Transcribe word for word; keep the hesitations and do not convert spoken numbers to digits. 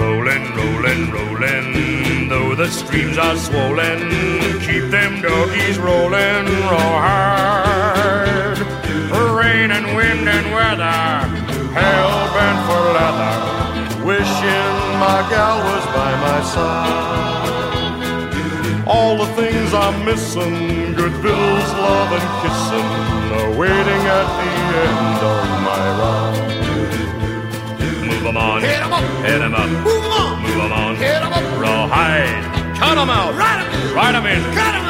rolling, rolling, rolling. Though the streams are swollen, keep them doggies rolling raw hard. Rain and wind and weather, hell bent for leather, wishing my gal was by my side. All the things I'm missing, good victuals, love and kissing, are waiting at the end of my ride. Move 'em on, hit 'em up, hit 'em up, move 'em on, move 'em on, hit 'em up, rawhide, cut 'em out, ride 'em in, ride 'em in, cut 'em out.